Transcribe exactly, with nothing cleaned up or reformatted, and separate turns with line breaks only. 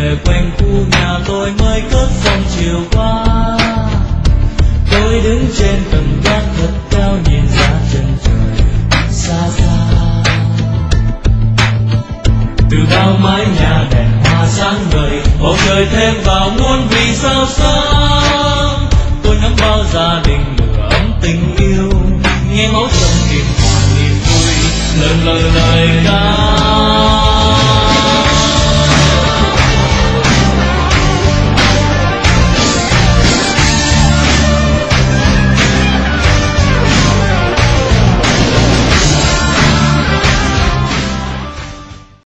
về quanh khu nhà tôi mới cất giọng chiều qua. Tôi đứng trên tầng gác thật cao nhìn ra chân trời xa xa. Từ bao mái nhà đèn hoa sáng ngời, bầu trời thêm vào muôn vì sao sáng. Tôi ngắm bao gia đình lửa ấm tình yêu, nghe máu trong niềm hòa niềm vui, lần lời lời ca.